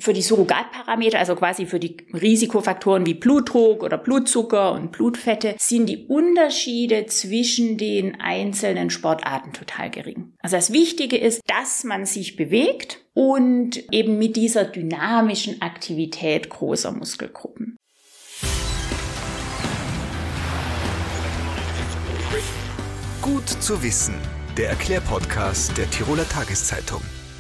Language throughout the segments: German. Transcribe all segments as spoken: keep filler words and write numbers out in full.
Für die Surrogatparameter, also quasi für die Risikofaktoren wie Blutdruck oder Blutzucker und Blutfette, sind die Unterschiede zwischen den einzelnen Sportarten total gering. Also das Wichtige ist, dass man sich bewegt und eben mit dieser dynamischen Aktivität großer Muskelgruppen. Gut zu wissen, der Erklärpodcast der Tiroler Tageszeitung.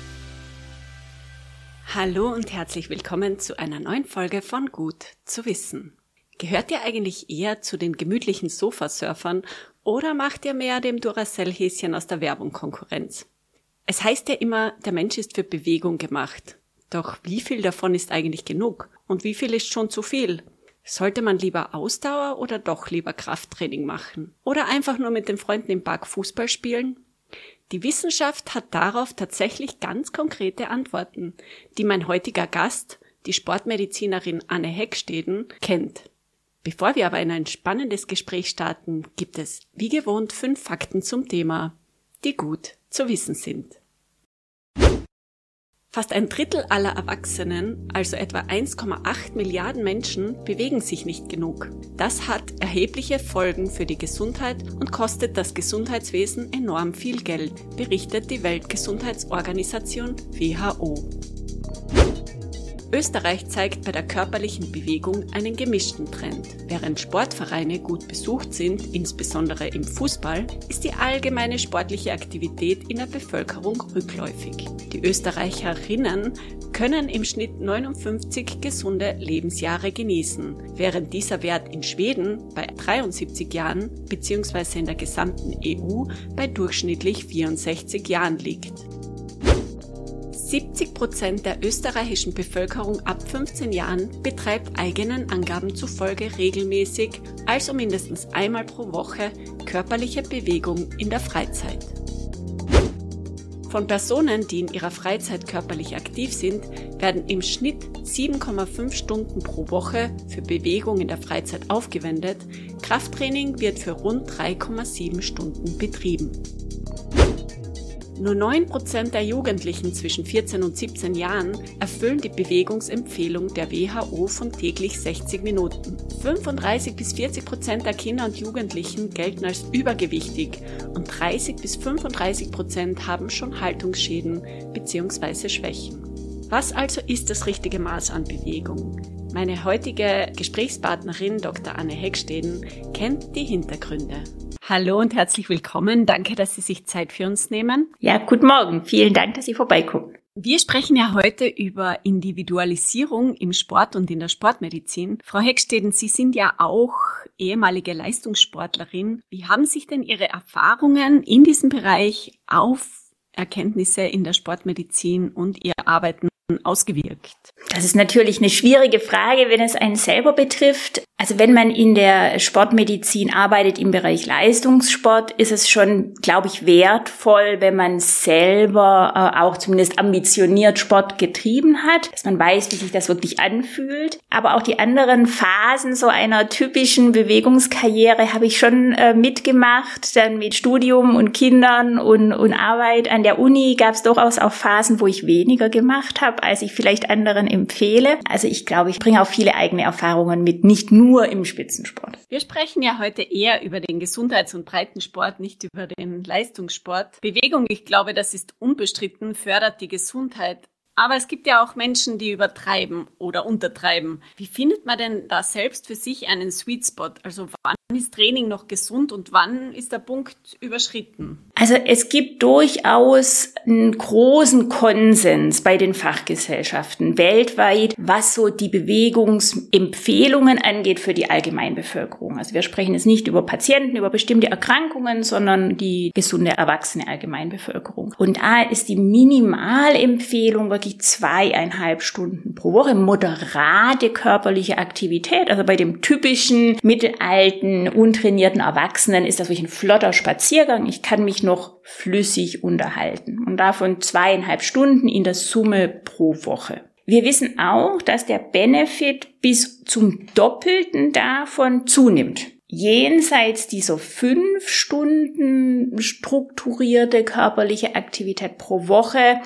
Hallo und herzlich willkommen zu einer neuen Folge von Gut zu wissen. Gehört ihr eigentlich eher zu den gemütlichen Sofasurfern oder macht ihr mehr dem Duracell-Häschen aus der Werbung Konkurrenz? Es heißt ja immer, der Mensch ist für Bewegung gemacht. Doch wie viel davon ist eigentlich genug? Und wie viel ist schon zu viel? Sollte man lieber Ausdauer oder doch lieber Krafttraining machen? Oder einfach nur mit den Freunden im Park Fußball spielen? Die Wissenschaft hat darauf tatsächlich ganz konkrete Antworten, die mein heutiger Gast, die Sportmedizinerin Anne Hecksteden, kennt. Bevor wir aber in ein spannendes Gespräch starten, gibt es wie gewohnt fünf Fakten zum Thema, die gut zu wissen sind. Fast ein Drittel aller Erwachsenen, also etwa eins Komma acht Milliarden Menschen, bewegen sich nicht genug. Das hat erhebliche Folgen für die Gesundheit und kostet das Gesundheitswesen enorm viel Geld, berichtet die Weltgesundheitsorganisation W H O. Österreich zeigt bei der körperlichen Bewegung einen gemischten Trend. Während Sportvereine gut besucht sind, insbesondere im Fußball, ist die allgemeine sportliche Aktivität in der Bevölkerung rückläufig. Die Österreicherinnen können im Schnitt neunundfünfzig gesunde Lebensjahre genießen, während dieser Wert in Schweden bei dreiundsiebzig Jahren bzw. in der gesamten E U bei durchschnittlich vierundsechzig Jahren liegt. siebzig Prozent der österreichischen Bevölkerung ab fünfzehn Jahren betreibt eigenen Angaben zufolge regelmäßig, also mindestens einmal pro Woche, körperliche Bewegung in der Freizeit. Von Personen, die in ihrer Freizeit körperlich aktiv sind, werden im Schnitt sieben Komma fünf Stunden pro Woche für Bewegung in der Freizeit aufgewendet. Krafttraining wird für rund drei Komma sieben Stunden betrieben. Nur neun Prozent der Jugendlichen zwischen vierzehn und siebzehn Jahren erfüllen die Bewegungsempfehlung der W H O von täglich sechzig Minuten. fünfunddreißig bis vierzig Prozent der Kinder und Jugendlichen gelten als übergewichtig und dreißig bis fünfunddreißig Prozent haben schon Haltungsschäden bzw. Schwächen. Was also ist das richtige Maß an Bewegung? Meine heutige Gesprächspartnerin Doktor Anne Hecksteden kennt die Hintergründe. Hallo und herzlich willkommen. Danke, dass Sie sich Zeit für uns nehmen. Ja, guten Morgen. Vielen Dank, dass Sie vorbeigucken. Wir sprechen ja heute über Individualisierung im Sport und in der Sportmedizin. Frau Hecksteden, Sie sind ja auch ehemalige Leistungssportlerin. Wie haben sich denn Ihre Erfahrungen in diesem Bereich auf Erkenntnisse in der Sportmedizin und Ihr Arbeiten ausgewirkt? Das ist natürlich eine schwierige Frage, wenn es einen selber betrifft. Also wenn man in der Sportmedizin arbeitet im Bereich Leistungssport, ist es schon, glaube ich, wertvoll, wenn man selber äh, auch zumindest ambitioniert Sport getrieben hat, dass man weiß, wie sich das wirklich anfühlt. Aber auch die anderen Phasen so einer typischen Bewegungskarriere habe ich schon äh, mitgemacht. Dann mit Studium und Kindern und, und Arbeit an der Uni gab es durchaus auch Phasen, wo ich weniger gemacht habe, als ich vielleicht anderen empfehle. Also ich glaube, ich bringe auch viele eigene Erfahrungen mit, nicht nur im Spitzensport. Wir sprechen ja heute eher über den Gesundheits- und Breitensport, nicht über den Leistungssport. Bewegung, ich glaube, das ist unbestritten, fördert die Gesundheit. Aber es gibt ja auch Menschen, die übertreiben oder untertreiben. Wie findet man denn da selbst für sich einen Sweet Spot? Also wann ist Training noch gesund und wann ist der Punkt überschritten? Also es gibt durchaus einen großen Konsens bei den Fachgesellschaften weltweit, was so die Bewegungsempfehlungen angeht für die Allgemeinbevölkerung. Also wir sprechen jetzt nicht über Patienten, über bestimmte Erkrankungen, sondern die gesunde, erwachsene Allgemeinbevölkerung. Und da ist die Minimalempfehlung wirklich zweieinhalb Stunden pro Woche moderate körperliche Aktivität. Also bei dem typischen mittelalten, untrainierten Erwachsenen ist das wirklich ein flotter Spaziergang. Ich kann mich noch flüssig unterhalten. Und davon zweieinhalb Stunden in der Summe pro Woche. Wir wissen auch, dass der Benefit bis zum Doppelten davon zunimmt. jenseits dieser fünf Stunden strukturierte körperliche Aktivität pro Woche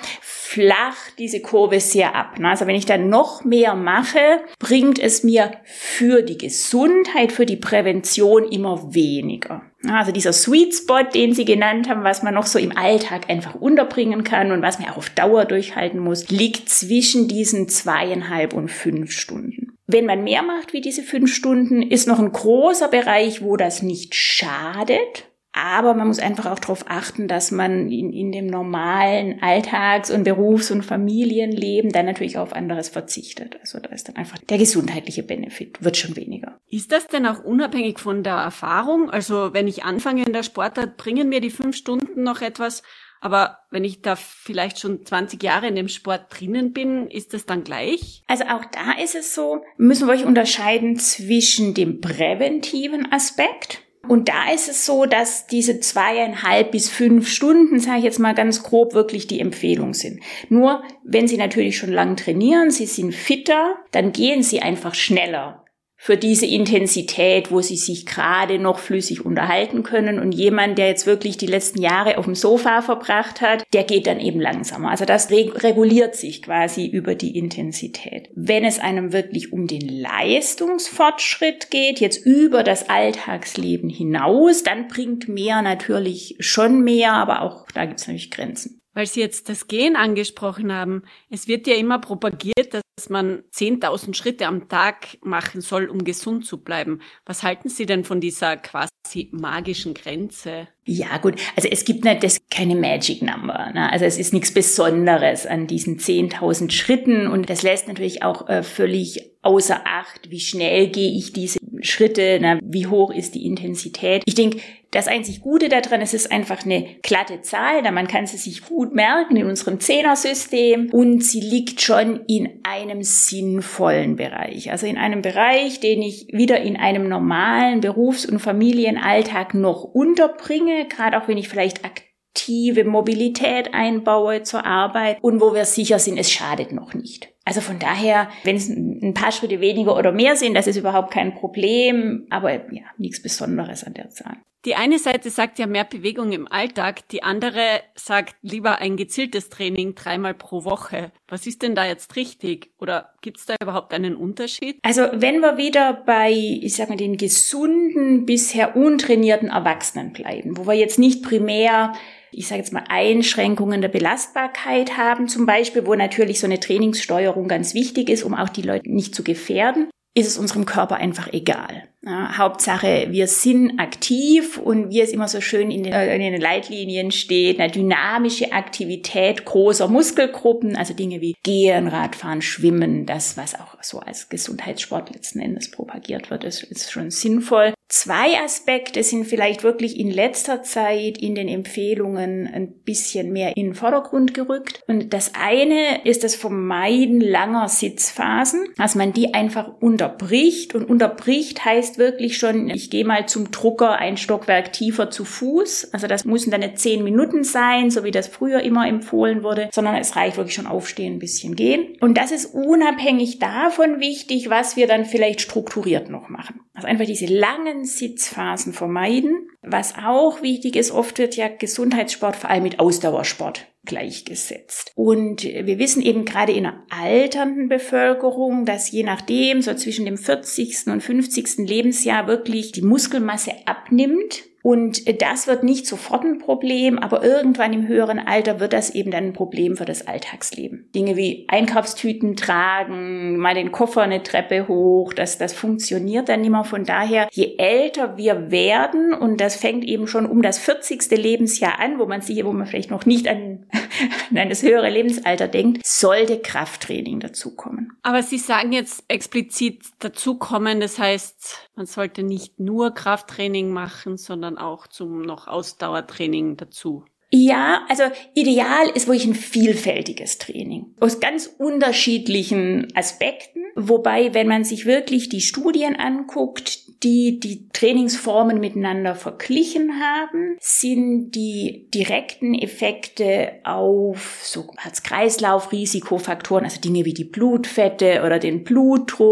flacht diese Kurve sehr ab. Also wenn ich dann noch mehr mache, bringt es mir für die Gesundheit, für die Prävention immer weniger. Also dieser Sweet Spot, den Sie genannt haben, was man noch so im Alltag einfach unterbringen kann und was man auch auf Dauer durchhalten muss, liegt zwischen diesen zweieinhalb und fünf Stunden. Wenn man mehr macht wie diese fünf Stunden, ist noch ein großer Bereich, wo das nicht schadet. Aber man muss einfach auch darauf achten, dass man in, in dem normalen Alltags- und Berufs- und Familienleben dann natürlich auf anderes verzichtet. Also da ist dann einfach der gesundheitliche Benefit, wird schon weniger. Ist das denn auch unabhängig von der Erfahrung? Also wenn ich anfange in der Sportart, bringen mir die fünf Stunden noch etwas? Aber wenn ich da vielleicht schon zwanzig Jahre in dem Sport drinnen bin, ist das dann gleich? Also auch da ist es so, müssen wir euch unterscheiden zwischen dem präventiven Aspekt. Und da ist es so, dass diese zweieinhalb bis fünf Stunden, sage ich jetzt mal ganz grob, wirklich die Empfehlung sind. Nur, wenn Sie natürlich schon lang trainieren, Sie sind fitter, dann gehen Sie einfach schneller für diese Intensität, wo Sie sich gerade noch flüssig unterhalten können. Und jemand, der jetzt wirklich die letzten Jahre auf dem Sofa verbracht hat, der geht dann eben langsamer. Also das reguliert sich quasi über die Intensität. Wenn es einem wirklich um den Leistungsfortschritt geht, jetzt über das Alltagsleben hinaus, dann bringt mehr natürlich schon mehr, aber auch da gibt es natürlich Grenzen. Weil Sie jetzt das Gehen angesprochen haben. Es wird ja immer propagiert, dass man zehntausend Schritte am Tag machen soll, um gesund zu bleiben. Was halten Sie denn von dieser quasi magischen Grenze? Ja gut, also es gibt nicht das keine Magic Number. Ne? Also es ist nichts Besonderes an diesen zehntausend Schritten und das lässt natürlich auch äh, völlig außer Acht, wie schnell gehe ich diese Schritte, ne? Wie hoch ist die Intensität. Ich denke, das einzig Gute daran, es ist einfach eine glatte Zahl, da man kann sie sich gut merken in unserem Zehnersystem und sie liegt schon in einem sinnvollen Bereich. Also in einem Bereich, den ich wieder in einem normalen Berufs- und Familienalltag noch unterbringe, gerade auch wenn ich vielleicht aktive Mobilität einbaue zur Arbeit und wo wir sicher sind, es schadet noch nicht. Also von daher, wenn es ein paar Schritte weniger oder mehr sind, das ist überhaupt kein Problem, aber ja, nichts Besonderes an der Zahl. Die eine Seite sagt ja mehr Bewegung im Alltag, die andere sagt lieber ein gezieltes Training dreimal pro Woche. Was ist denn da jetzt richtig? Oder gibt es da überhaupt einen Unterschied? Also wenn wir wieder bei, ich sag mal, den gesunden, bisher untrainierten Erwachsenen bleiben, wo wir jetzt nicht primär, ich sage jetzt mal, Einschränkungen der Belastbarkeit haben, zum Beispiel, wo natürlich so eine Trainingssteuerung ganz wichtig ist, um auch die Leute nicht zu gefährden, ist es unserem Körper einfach egal. Ja, Hauptsache, wir sind aktiv und wie es immer so schön in den, äh, in den Leitlinien steht, eine dynamische Aktivität großer Muskelgruppen, also Dinge wie Gehen, Radfahren, Schwimmen, das, was auch so als Gesundheitssport letzten Endes propagiert wird, ist, ist schon sinnvoll. Zwei Aspekte sind vielleicht wirklich in letzter Zeit in den Empfehlungen ein bisschen mehr in den Vordergrund gerückt. Und das eine ist das Vermeiden langer Sitzphasen, dass man die einfach unterbricht. Und unterbricht heißt wirklich schon, ich gehe mal zum Drucker ein Stockwerk tiefer zu Fuß. Also das müssen dann nicht zehn Minuten sein, so wie das früher immer empfohlen wurde, sondern es reicht wirklich schon aufstehen, ein bisschen gehen. Und das ist unabhängig davon wichtig, was wir dann vielleicht strukturiert noch machen. Also einfach diese langen Sitzphasen vermeiden. Was auch wichtig ist, oft wird ja Gesundheitssport vor allem mit Ausdauersport gleichgesetzt. Und wir wissen eben gerade in einer alternden Bevölkerung, dass je nachdem so zwischen dem vierzigsten und fünfzigsten Lebensjahr wirklich die Muskelmasse abnimmt. Und das wird nicht sofort ein Problem, aber irgendwann im höheren Alter wird das eben dann ein Problem für das Alltagsleben. Dinge wie Einkaufstüten tragen, mal den Koffer eine Treppe hoch, das, das funktioniert dann nicht mehr. Von daher, je älter wir werden, und das fängt eben schon um das vierzigste Lebensjahr an, wo man sich, wo man vielleicht noch nicht an, an das höhere Lebensalter denkt, sollte Krafttraining dazukommen. Aber Sie sagen jetzt explizit dazukommen, das heißt, man sollte nicht nur Krafttraining machen, sondern auch zum noch Ausdauertraining dazu. Ja, also ideal ist wirklich ein vielfältiges Training aus ganz unterschiedlichen Aspekten. Wobei, wenn man sich wirklich die Studien anguckt, die die Trainingsformen miteinander verglichen haben, sind die direkten Effekte auf so Herz-Kreislauf-Risikofaktoren, also Dinge wie die Blutfette oder den Blutdruck,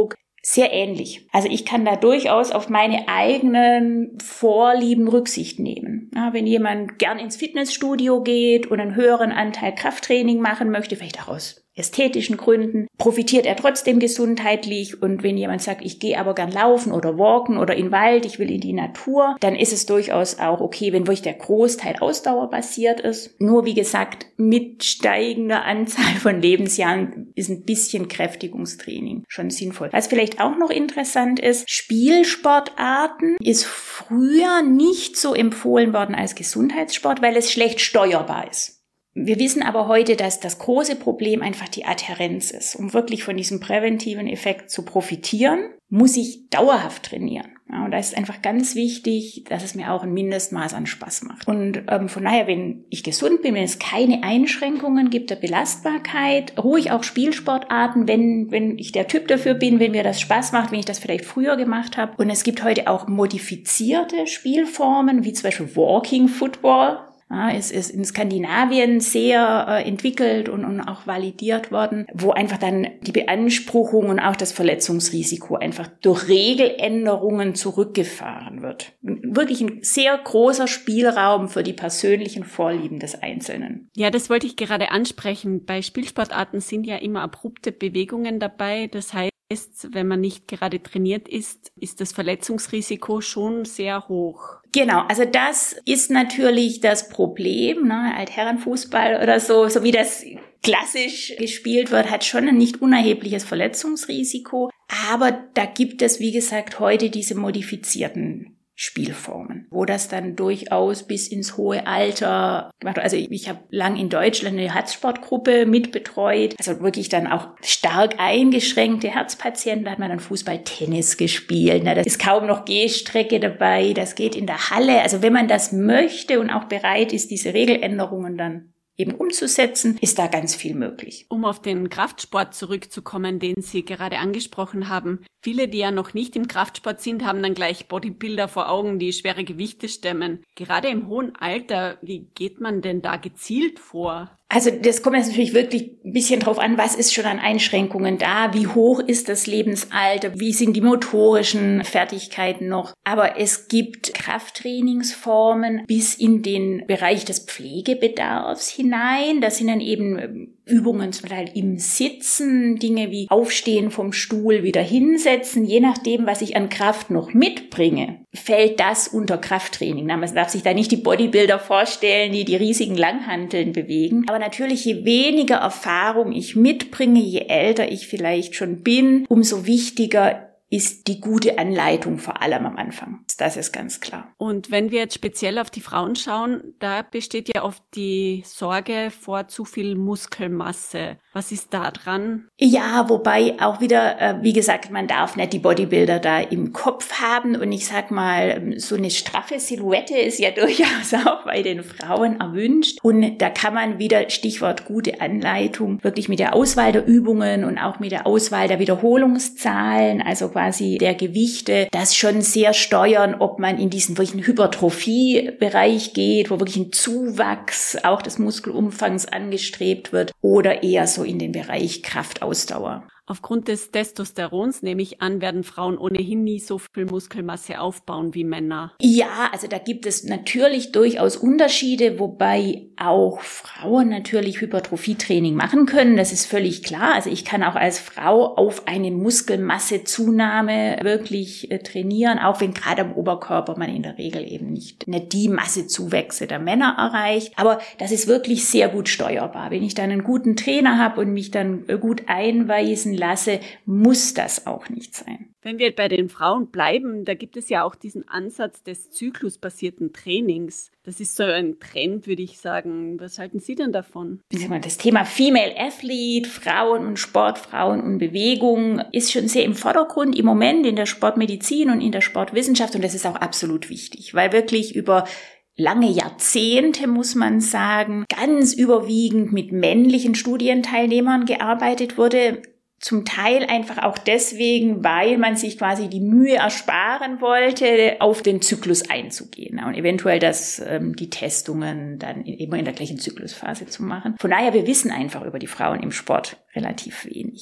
sehr ähnlich. Also ich kann da durchaus auf meine eigenen Vorlieben Rücksicht nehmen. Ja, wenn jemand gern ins Fitnessstudio geht und einen höheren Anteil Krafttraining machen möchte, vielleicht auch aus ästhetischen Gründen, profitiert er trotzdem gesundheitlich. Und wenn jemand sagt, ich gehe aber gern laufen oder walken oder in den Wald, ich will in die Natur, dann ist es durchaus auch okay, wenn wirklich der Großteil ausdauerbasiert ist. Nur wie gesagt, mit steigender Anzahl von Lebensjahren ist ein bisschen Kräftigungstraining schon sinnvoll. Was vielleicht auch noch interessant ist, Spielsportarten ist früher nicht so empfohlen worden als Gesundheitssport, weil es schlecht steuerbar ist. Wir wissen aber heute, dass das große Problem einfach die Adhärenz ist. Um wirklich von diesem präventiven Effekt zu profitieren, muss ich dauerhaft trainieren. Ja, und da ist einfach ganz wichtig, dass es mir auch ein Mindestmaß an Spaß macht. Und ähm, von daher, wenn ich gesund bin, wenn es keine Einschränkungen gibt der Belastbarkeit, ruhig auch Spielsportarten, wenn wenn ich der Typ dafür bin, wenn mir das Spaß macht, wenn ich das vielleicht früher gemacht habe. Und es gibt heute auch modifizierte Spielformen, wie zum Beispiel Walking Football. Ja, es ist in Skandinavien sehr äh, entwickelt und, und auch validiert worden, wo einfach dann die Beanspruchung und auch das Verletzungsrisiko einfach durch Regeländerungen zurückgefahren wird. Wirklich ein sehr großer Spielraum für die persönlichen Vorlieben des Einzelnen. Ja, das wollte ich gerade ansprechen. Bei Spielsportarten sind ja immer abrupte Bewegungen dabei. Das heißt, wenn man nicht gerade trainiert ist, ist das Verletzungsrisiko schon sehr hoch. Genau, also das ist natürlich das Problem, ne? Altherrenfußball oder so, so wie das klassisch gespielt wird, hat schon ein nicht unerhebliches Verletzungsrisiko. Aber da gibt es, wie gesagt, heute diese modifizierten Spielformen, wo das dann durchaus bis ins hohe Alter gemacht wird. Also ich, ich habe lang in Deutschland eine Herzsportgruppe mitbetreut, also wirklich dann auch stark eingeschränkte Herzpatienten, da hat man dann Fußball, Tennis gespielt, da ist kaum noch Gehstrecke dabei, das geht in der Halle. Also wenn man das möchte und auch bereit ist, diese Regeländerungen dann eben umzusetzen, ist da ganz viel möglich. Um auf den Kraftsport zurückzukommen, den Sie gerade angesprochen haben. Viele, die ja noch nicht im Kraftsport sind, haben dann gleich Bodybuilder vor Augen, die schwere Gewichte stemmen. Gerade im hohen Alter, wie geht man denn da gezielt vor? Also das kommt jetzt natürlich wirklich ein bisschen drauf an, was ist schon an Einschränkungen da, wie hoch ist das Lebensalter, wie sind die motorischen Fertigkeiten noch. Aber es gibt Krafttrainingsformen bis in den Bereich des Pflegebedarfs hinein. Das sind dann eben Übungen zum Teil im Sitzen, Dinge wie Aufstehen vom Stuhl, wieder hinsetzen. Je nachdem, was ich an Kraft noch mitbringe, fällt das unter Krafttraining. Man darf sich da nicht die Bodybuilder vorstellen, die die riesigen Langhanteln bewegen. Aber natürlich, je weniger Erfahrung ich mitbringe, je älter ich vielleicht schon bin, umso wichtiger ist die gute Anleitung vor allem am Anfang. Das ist ganz klar. Und wenn wir jetzt speziell auf die Frauen schauen, da besteht ja oft die Sorge vor zu viel Muskelmasse. Was ist da dran? Ja, wobei auch wieder, äh, wie gesagt, man darf nicht die Bodybuilder da im Kopf haben. Und ich sag mal, so eine straffe Silhouette ist ja durchaus auch bei den Frauen erwünscht. Und da kann man wieder, Stichwort gute Anleitung, wirklich mit der Auswahl der Übungen und auch mit der Auswahl der Wiederholungszahlen, also quasi der Gewichte, das schon sehr steuern, ob man in diesen wirklichen Hypertrophie-Bereich geht, wo wirklich ein Zuwachs auch des Muskelumfangs angestrebt wird, oder eher so in den Bereich Kraftausdauer. Aufgrund des Testosterons, nehme ich an, werden Frauen ohnehin nie so viel Muskelmasse aufbauen wie Männer. Ja, also da gibt es natürlich durchaus Unterschiede, wobei auch Frauen natürlich Hypertrophietraining machen können. Das ist völlig klar. Also ich kann auch als Frau auf eine Muskelmassezunahme wirklich äh, trainieren, auch wenn gerade am Oberkörper man in der Regel eben nicht, nicht die Massezuwächse der Männer erreicht. Aber das ist wirklich sehr gut steuerbar. Wenn ich dann einen guten Trainer habe und mich dann äh, gut einweisen lasse, muss das auch nicht sein. Wenn wir bei den Frauen bleiben, da gibt es ja auch diesen Ansatz des zyklusbasierten Trainings. Das ist so ein Trend, würde ich sagen. Was halten Sie denn davon? Das Thema Female Athlete, Frauen und Sport, Frauen und Bewegung ist schon sehr im Vordergrund im Moment in der Sportmedizin und in der Sportwissenschaft, und das ist auch absolut wichtig, weil wirklich über lange Jahrzehnte, muss man sagen, ganz überwiegend mit männlichen Studienteilnehmern gearbeitet wurde. Zum Teil einfach auch deswegen, weil man sich quasi die Mühe ersparen wollte, auf den Zyklus einzugehen und eventuell das, ähm, die Testungen dann immer in der gleichen Zyklusphase zu machen. Von daher, wir wissen einfach über die Frauen im Sport relativ wenig.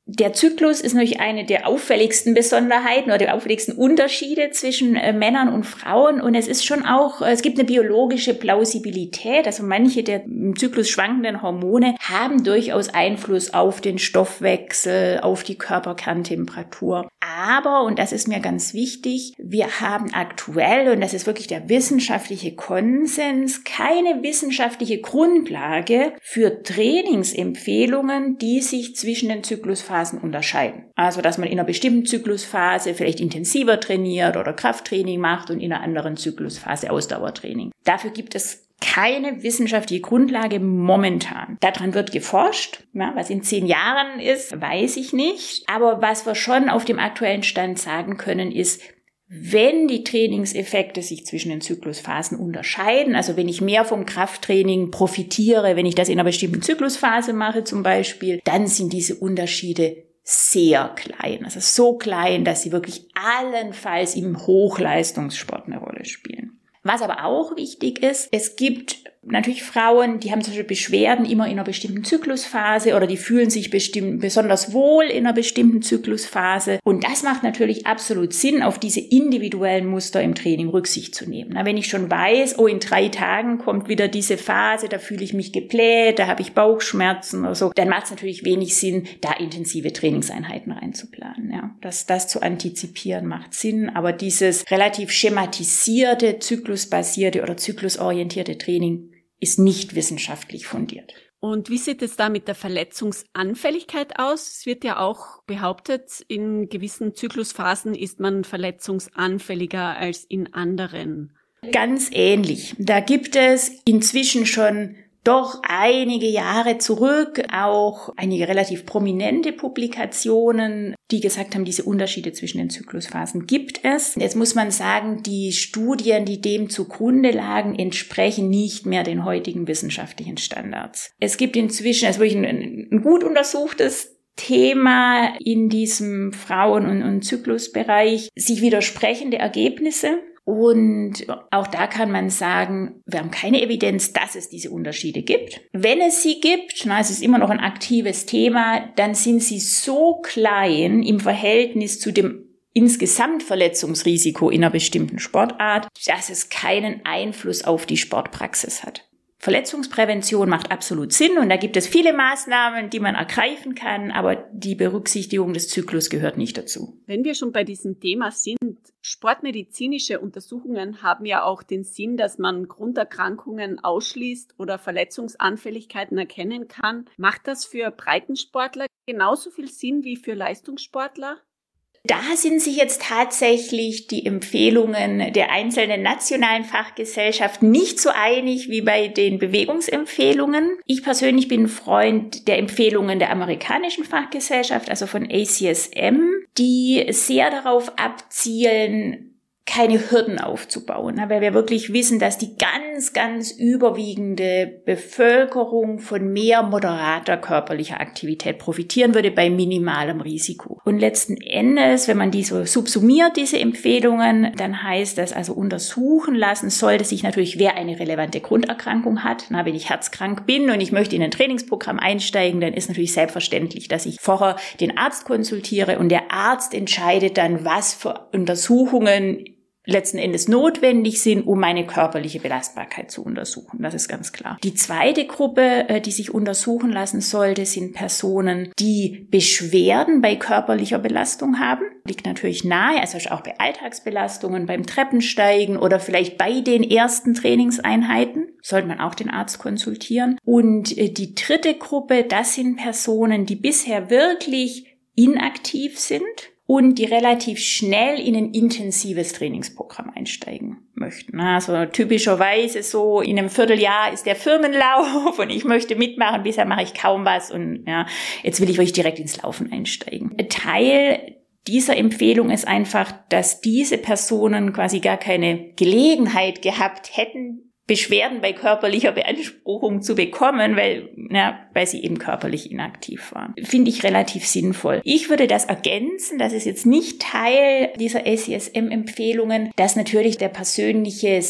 Der Zyklus ist natürlich eine der auffälligsten Besonderheiten oder der auffälligsten Unterschiede zwischen äh, Männern und Frauen. Und es ist schon auch, es gibt eine biologische Plausibilität. Also manche der im Zyklus schwankenden Hormone haben durchaus Einfluss auf den Stoffwechsel, auf die Körperkerntemperatur. Aber, und das ist mir ganz wichtig, wir haben aktuell, und das ist wirklich der wissenschaftliche Konsens, keine wissenschaftliche Grundlage für Trainingsempfehlungen, die sich zwischen den Zyklusphasen unterscheiden. Also, dass man in einer bestimmten Zyklusphase vielleicht intensiver trainiert oder Krafttraining macht und in einer anderen Zyklusphase Ausdauertraining. Dafür gibt es keine wissenschaftliche Grundlage momentan. Daran wird geforscht. Ja, was in zehn Jahren ist, weiß ich nicht. Aber was wir schon auf dem aktuellen Stand sagen können, ist, wenn die Trainingseffekte sich zwischen den Zyklusphasen unterscheiden, also wenn ich mehr vom Krafttraining profitiere, wenn ich das in einer bestimmten Zyklusphase mache zum Beispiel, dann sind diese Unterschiede sehr klein. Also so klein, dass sie wirklich allenfalls im Hochleistungssport eine Rolle spielen. Was aber auch wichtig ist, es gibt natürlich Frauen, die haben zum Beispiel Beschwerden immer in einer bestimmten Zyklusphase oder die fühlen sich bestimmt, besonders wohl in einer bestimmten Zyklusphase. Und das macht natürlich absolut Sinn, auf diese individuellen Muster im Training Rücksicht zu nehmen. Na, wenn ich schon weiß, oh, in drei Tagen kommt wieder diese Phase, da fühle ich mich gebläht, da habe ich Bauchschmerzen oder so, dann macht es natürlich wenig Sinn, da intensive Trainingseinheiten reinzuplanen. Ja, das, das zu antizipieren macht Sinn, aber dieses relativ schematisierte, zyklusbasierte oder zyklusorientierte Training ist nicht wissenschaftlich fundiert. Und wie sieht es da mit der Verletzungsanfälligkeit aus? Es wird ja auch behauptet, in gewissen Zyklusphasen ist man verletzungsanfälliger als in anderen. Ganz ähnlich. Da gibt es inzwischen schon doch einige Jahre zurück auch einige relativ prominente Publikationen, die gesagt haben, diese Unterschiede zwischen den Zyklusphasen gibt es. Jetzt muss man sagen, die Studien, die dem zugrunde lagen, entsprechen nicht mehr den heutigen wissenschaftlichen Standards. Es gibt inzwischen, es ist wirklich ein, ein gut untersuchtes Thema in diesem Frauen- und, und Zyklusbereich, sich widersprechende Ergebnisse. Und auch da kann man sagen, wir haben keine Evidenz, dass es diese Unterschiede gibt. Wenn es sie gibt, na, es ist immer noch ein aktives Thema, dann sind sie so klein im Verhältnis zu dem insgesamt Verletzungsrisiko in einer bestimmten Sportart, dass es keinen Einfluss auf die Sportpraxis hat. Verletzungsprävention macht absolut Sinn und da gibt es viele Maßnahmen, die man ergreifen kann, aber die Berücksichtigung des Zyklus gehört nicht dazu. Wenn wir schon bei diesem Thema sind, sportmedizinische Untersuchungen haben ja auch den Sinn, dass man Grunderkrankungen ausschließt oder Verletzungsanfälligkeiten erkennen kann. Macht das für Breitensportler genauso viel Sinn wie für Leistungssportler? Da sind sich jetzt tatsächlich die Empfehlungen der einzelnen nationalen Fachgesellschaften nicht so einig wie bei den Bewegungsempfehlungen. Ich persönlich bin Freund der Empfehlungen der amerikanischen Fachgesellschaft, also von A C S M, die sehr darauf abzielen, keine Hürden aufzubauen, weil wir wirklich wissen, dass die ganz, ganz überwiegende Bevölkerung von mehr moderater körperlicher Aktivität profitieren würde bei minimalem Risiko. Und letzten Endes, wenn man die so subsumiert, diese Empfehlungen, dann heißt das also untersuchen lassen, sollte sich natürlich, wer eine relevante Grunderkrankung hat. Na, wenn ich herzkrank bin und ich möchte in ein Trainingsprogramm einsteigen, dann ist natürlich selbstverständlich, dass ich vorher den Arzt konsultiere und der Arzt entscheidet dann, was für Untersuchungen letzten Endes notwendig sind, um meine körperliche Belastbarkeit zu untersuchen. Das ist ganz klar. Die zweite Gruppe, die sich untersuchen lassen sollte, sind Personen, die Beschwerden bei körperlicher Belastung haben. Liegt natürlich nahe, also auch bei Alltagsbelastungen, beim Treppensteigen oder vielleicht bei den ersten Trainingseinheiten. Sollte man auch den Arzt konsultieren. Und die dritte Gruppe, das sind Personen, die bisher wirklich inaktiv sind und die relativ schnell in ein intensives Trainingsprogramm einsteigen möchten. Also typischerweise so in einem Vierteljahr ist der Firmenlauf und ich möchte mitmachen, bisher mache ich kaum was und ja, jetzt will ich wirklich direkt ins Laufen einsteigen. Teil dieser Empfehlung ist einfach, dass diese Personen quasi gar keine Gelegenheit gehabt hätten, Beschwerden bei körperlicher Beanspruchung zu bekommen, weil, na, weil sie eben körperlich inaktiv waren. Finde ich relativ sinnvoll. Ich würde das ergänzen, das ist jetzt nicht Teil dieser S I S M-Empfehlungen, dass natürlich der persönliche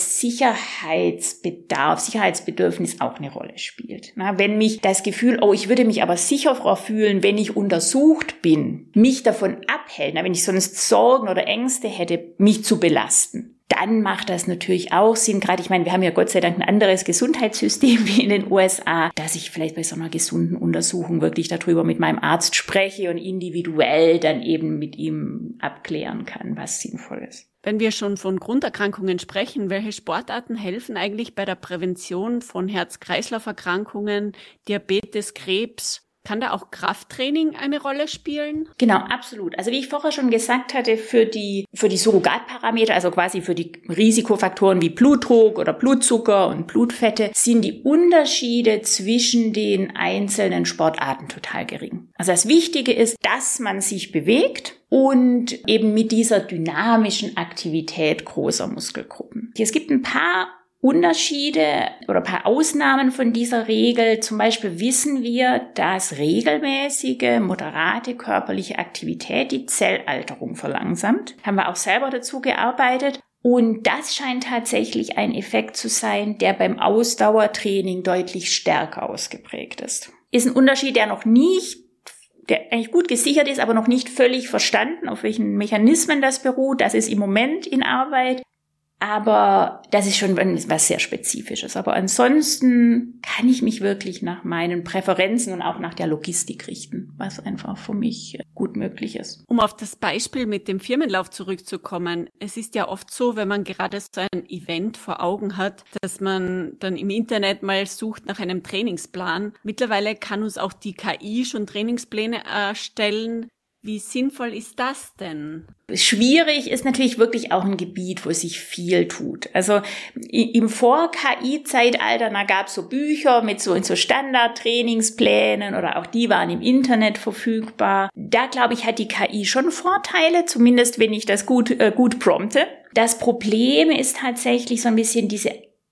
Sicherheitsbedarf, Sicherheitsbedürfnis auch eine Rolle spielt. Na, wenn mich das Gefühl, oh, ich würde mich aber sicherer fühlen, wenn ich untersucht bin, mich davon abhält, na, wenn ich sonst Sorgen oder Ängste hätte, mich zu belasten, dann macht das natürlich auch Sinn. Gerade, ich meine, wir haben ja Gott sei Dank ein anderes Gesundheitssystem wie in den U S A, dass ich vielleicht bei so einer gesunden Untersuchung wirklich darüber mit meinem Arzt spreche und individuell dann eben mit ihm abklären kann, was sinnvoll ist. Wenn wir schon von Grunderkrankungen sprechen, welche Sportarten helfen eigentlich bei der Prävention von Herz-Kreislauf-Erkrankungen, Diabetes, Krebs? Kann da auch Krafttraining eine Rolle spielen? Genau, absolut. Also wie ich vorher schon gesagt hatte, für die, für die Surrogatparameter, also quasi für die Risikofaktoren wie Blutdruck oder Blutzucker und Blutfette, sind die Unterschiede zwischen den einzelnen Sportarten total gering. Also das Wichtige ist, dass man sich bewegt und eben mit dieser dynamischen Aktivität großer Muskelgruppen. Es gibt ein paar Unterschiede oder ein paar Ausnahmen von dieser Regel. Zum Beispiel wissen wir, dass regelmäßige, moderate körperliche Aktivität die Zellalterung verlangsamt. Haben wir auch selber dazu gearbeitet. Und das scheint tatsächlich ein Effekt zu sein, der beim Ausdauertraining deutlich stärker ausgeprägt ist. Ist ein Unterschied, der noch nicht der eigentlich gut gesichert ist, aber noch nicht völlig verstanden, auf welchen Mechanismen das beruht. Das ist im Moment in Arbeit. Aber das ist schon was sehr Spezifisches. Aber ansonsten kann ich mich wirklich nach meinen Präferenzen und auch nach der Logistik richten, was einfach für mich gut möglich ist. Um auf das Beispiel mit dem Firmenlauf zurückzukommen. Es ist ja oft so, wenn man gerade so ein Event vor Augen hat, dass man dann im Internet mal sucht nach einem Trainingsplan. Mittlerweile kann uns auch die K I schon Trainingspläne erstellen. Wie sinnvoll ist das denn? Schwierig ist natürlich wirklich auch ein Gebiet, wo sich viel tut. Also im Vor-K I-Zeitalter, da gab es so Bücher mit so, so Standard-Trainingsplänen oder auch die waren im Internet verfügbar. Da, glaube ich, hat die K I schon Vorteile, zumindest wenn ich das gut, äh, gut prompte. Das Problem ist tatsächlich so ein bisschen diese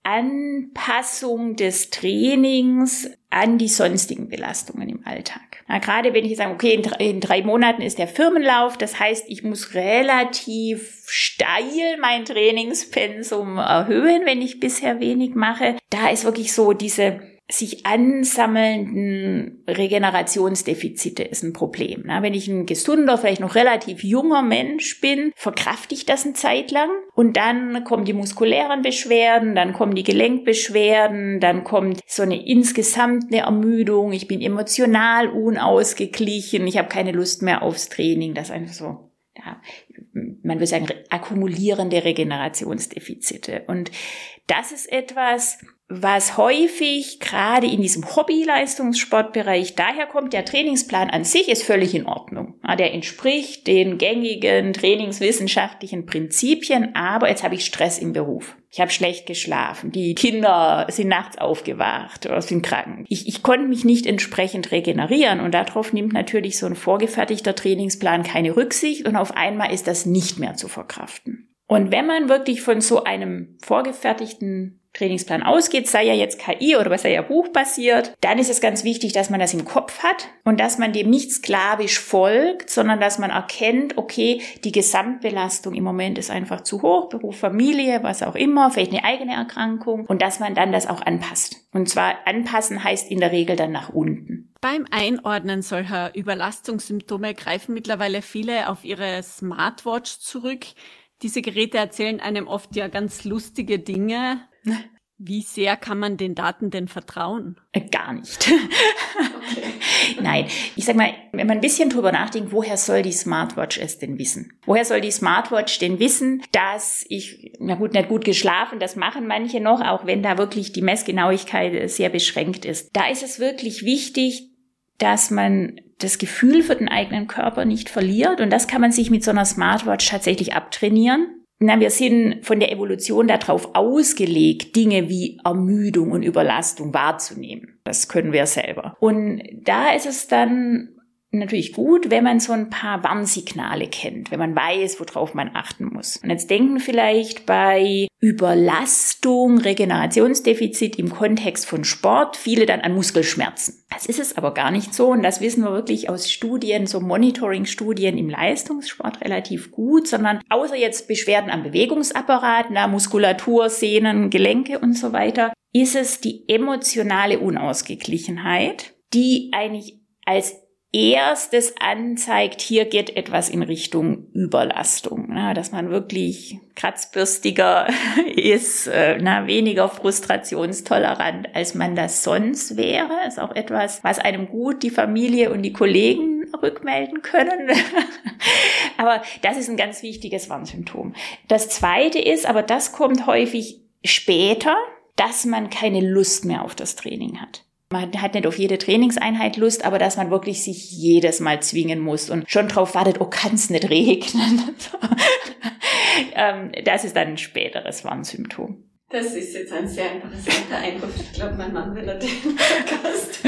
Anpassung des Trainings an die sonstigen Belastungen im Alltag. Na, gerade wenn ich sage, okay, in drei, in drei Monaten ist der Firmenlauf, das heißt, ich muss relativ steil mein Trainingspensum erhöhen, wenn ich bisher wenig mache. Da ist wirklich so diese sich ansammelnden Regenerationsdefizite ist ein Problem. Na, wenn ich ein gesunder, vielleicht noch relativ junger Mensch bin, verkrafte ich das eine Zeit lang und dann kommen die muskulären Beschwerden, dann kommen die Gelenkbeschwerden, dann kommt so eine insgesamt eine Ermüdung, ich bin emotional unausgeglichen, ich habe keine Lust mehr aufs Training, das ist einfach so, ja, man würde sagen, akkumulierende Regenerationsdefizite. Und das ist etwas, was häufig gerade in diesem Hobby-Leistungssportbereich daher kommt. Der Trainingsplan an sich ist völlig in Ordnung. Der entspricht den gängigen trainingswissenschaftlichen Prinzipien, aber jetzt habe ich Stress im Beruf. Ich habe schlecht geschlafen, die Kinder sind nachts aufgewacht oder sind krank. Ich, ich konnte mich nicht entsprechend regenerieren und darauf nimmt natürlich so ein vorgefertigter Trainingsplan keine Rücksicht und auf einmal ist das nicht mehr zu verkraften. Und wenn man wirklich von so einem vorgefertigten Trainingsplan ausgeht, sei ja jetzt K I oder sei ja buchbasiert, dann ist es ganz wichtig, dass man das im Kopf hat und dass man dem nicht sklavisch folgt, sondern dass man erkennt, okay, die Gesamtbelastung im Moment ist einfach zu hoch, Beruf, Familie, was auch immer, vielleicht eine eigene Erkrankung und dass man dann das auch anpasst. Und zwar anpassen heißt in der Regel dann nach unten. Beim Einordnen solcher Überlastungssymptome greifen mittlerweile viele auf ihre Smartwatch zurück. Diese Geräte erzählen einem oft ja ganz lustige Dinge. Wie sehr kann man den Daten denn vertrauen? Gar nicht. Okay. Nein, ich sag mal, wenn man ein bisschen drüber nachdenkt, woher soll die Smartwatch es denn wissen? Woher soll die Smartwatch denn wissen, dass ich, na gut, nicht gut geschlafen, das machen manche noch, auch wenn da wirklich die Messgenauigkeit sehr beschränkt ist. Da ist es wirklich wichtig, dass man das Gefühl für den eigenen Körper nicht verliert. Und das kann man sich mit so einer Smartwatch tatsächlich abtrainieren. Na, wir sind von der Evolution darauf ausgelegt, Dinge wie Ermüdung und Überlastung wahrzunehmen. Das können wir selber. Und da ist es dann natürlich gut, wenn man so ein paar Warnsignale kennt, wenn man weiß, worauf man achten muss. Und jetzt denken vielleicht bei Überlastung, Regenerationsdefizit im Kontext von Sport viele dann an Muskelschmerzen. Das ist es aber gar nicht so und das wissen wir wirklich aus Studien, so Monitoring-Studien im Leistungssport relativ gut, sondern außer jetzt Beschwerden am Bewegungsapparat, na, Muskulatur, Sehnen, Gelenke und so weiter, ist es die emotionale Unausgeglichenheit, die eigentlich als erstes anzeigt, hier geht etwas in Richtung Überlastung, na, dass man wirklich kratzbürstiger ist, äh, na, weniger frustrationstolerant, als man das sonst wäre. Ist auch etwas, was einem gut die Familie und die Kollegen rückmelden können. Aber das ist ein ganz wichtiges Warnsymptom. Das Zweite ist, aber das kommt häufig später, dass man keine Lust mehr auf das Training hat. Man hat nicht auf jede Trainingseinheit Lust, aber dass man wirklich sich jedes Mal zwingen muss und schon drauf wartet, oh, kann es nicht regnen. Das ist dann ein späteres Warnsymptom. Das ist jetzt ein sehr interessanter Eindruck. Ich glaube, mein Mann will den Podcast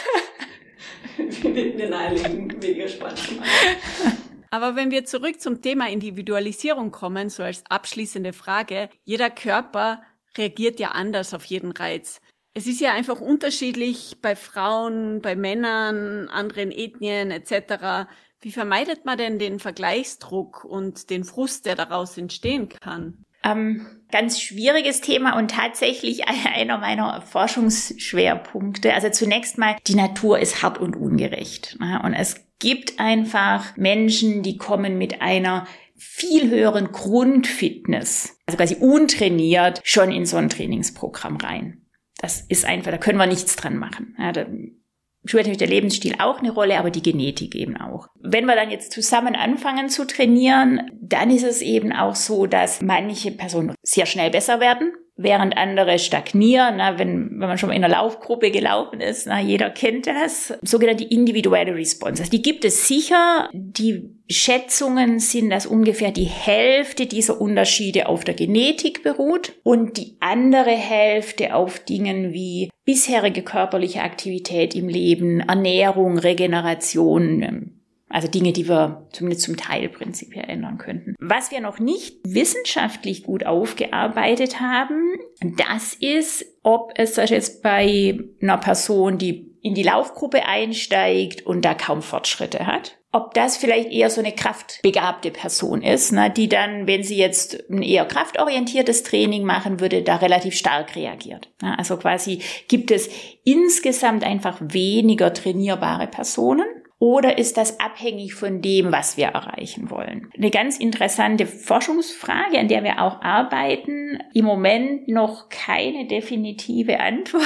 mit mir nahelegen, weniger Sport zu machen. Aber wenn wir zurück zum Thema Individualisierung kommen, so als abschließende Frage, jeder Körper reagiert ja anders auf jeden Reiz. Es ist ja einfach unterschiedlich bei Frauen, bei Männern, anderen Ethnien et cetera. Wie vermeidet man denn den Vergleichsdruck und den Frust, der daraus entstehen kann? Ähm, ganz schwieriges Thema und tatsächlich einer meiner Forschungsschwerpunkte. Also zunächst mal, die Natur ist hart und ungerecht. Und es gibt einfach Menschen, die kommen mit einer viel höheren Grundfitness, also quasi untrainiert, schon in so ein Trainingsprogramm rein. Das ist einfach, da können wir nichts dran machen. Ja, da spielt natürlich der Lebensstil auch eine Rolle, aber die Genetik eben auch. Wenn wir dann jetzt zusammen anfangen zu trainieren, dann ist es eben auch so, dass manche Personen sehr schnell besser werden, während andere stagnieren. Na, wenn, wenn man schon mal in einer Laufgruppe gelaufen ist, na, jeder kennt das. Sogenannte individuelle Response. Also die gibt es sicher. Die Schätzungen sind, dass ungefähr die Hälfte dieser Unterschiede auf der Genetik beruht und die andere Hälfte auf Dingen wie bisherige körperliche Aktivität im Leben, Ernährung, Regeneration, also Dinge, die wir zumindest zum Teil prinzipiell ändern könnten. Was wir noch nicht wissenschaftlich gut aufgearbeitet haben, das ist, ob es das jetzt bei einer Person, die in die Laufgruppe einsteigt und da kaum Fortschritte hat, ob das vielleicht eher so eine kraftbegabte Person ist, ne, die dann, wenn sie jetzt ein eher kraftorientiertes Training machen würde, da relativ stark reagiert. Ja, also quasi gibt es insgesamt einfach weniger trainierbare Personen. Oder ist das abhängig von dem, was wir erreichen wollen? Eine ganz interessante Forschungsfrage, an der wir auch arbeiten. Im Moment noch keine definitive Antwort.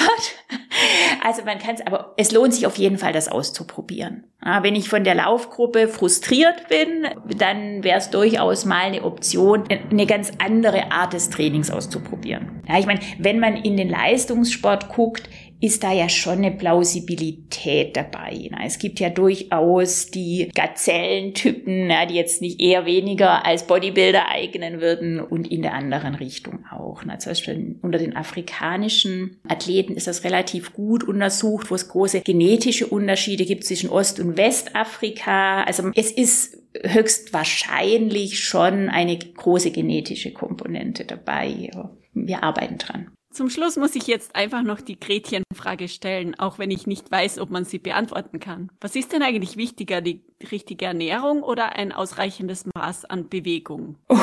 Also man kann es, aber es lohnt sich auf jeden Fall, das auszuprobieren. Ja, wenn ich von der Laufgruppe frustriert bin, dann wäre es durchaus mal eine Option, eine ganz andere Art des Trainings auszuprobieren. Ja, ich meine, wenn man in den Leistungssport guckt, ist da ja schon eine Plausibilität dabei. Es gibt ja durchaus die Gazellentypen, die jetzt nicht eher weniger als Bodybuilder eignen würden und in der anderen Richtung auch. Zum Beispiel unter den afrikanischen Athleten ist das relativ gut untersucht, wo es große genetische Unterschiede gibt zwischen Ost- und Westafrika. Also es ist höchstwahrscheinlich schon eine große genetische Komponente dabei. Wir arbeiten dran. Zum Schluss muss ich jetzt einfach noch die Gretchenfrage stellen, auch wenn ich nicht weiß, ob man sie beantworten kann. Was ist denn eigentlich wichtiger, die richtige Ernährung oder ein ausreichendes Maß an Bewegung? Oh.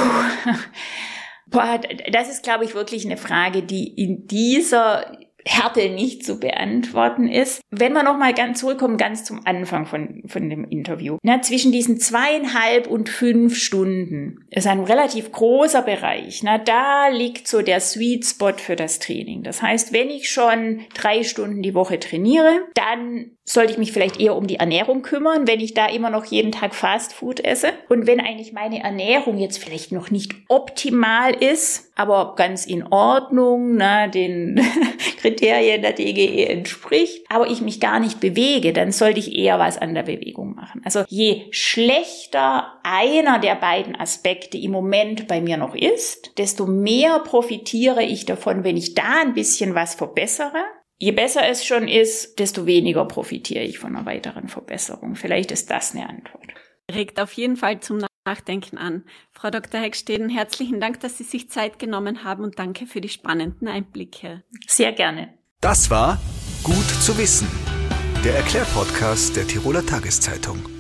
Boah, das ist, glaube ich, wirklich eine Frage, die in dieser Härte nicht zu beantworten ist. Wenn wir nochmal ganz zurückkommen, ganz zum Anfang von, von dem Interview. Na, zwischen diesen zweieinhalb und fünf Stunden ist ein relativ großer Bereich. Na, da liegt so der Sweet Spot für das Training. Das heißt, wenn ich schon drei Stunden die Woche trainiere, dann sollte ich mich vielleicht eher um die Ernährung kümmern, wenn ich da immer noch jeden Tag Fast Food esse. Und wenn eigentlich meine Ernährung jetzt vielleicht noch nicht optimal ist, aber ganz in Ordnung, na, den Kriterien der D G E entspricht, aber ich mich gar nicht bewege, dann sollte ich eher was an der Bewegung machen. Also je schlechter einer der beiden Aspekte im Moment bei mir noch ist, desto mehr profitiere ich davon, wenn ich da ein bisschen was verbessere. je besser es schon ist, desto weniger profitiere ich von einer weiteren Verbesserung. Vielleicht ist das eine Antwort. Regt auf jeden Fall zum Nachdenken an. Frau Doktor Hecksteden, herzlichen Dank, dass Sie sich Zeit genommen haben und danke für die spannenden Einblicke. Sehr gerne. Das war Gut zu wissen, der Erklärpodcast der Tiroler Tageszeitung.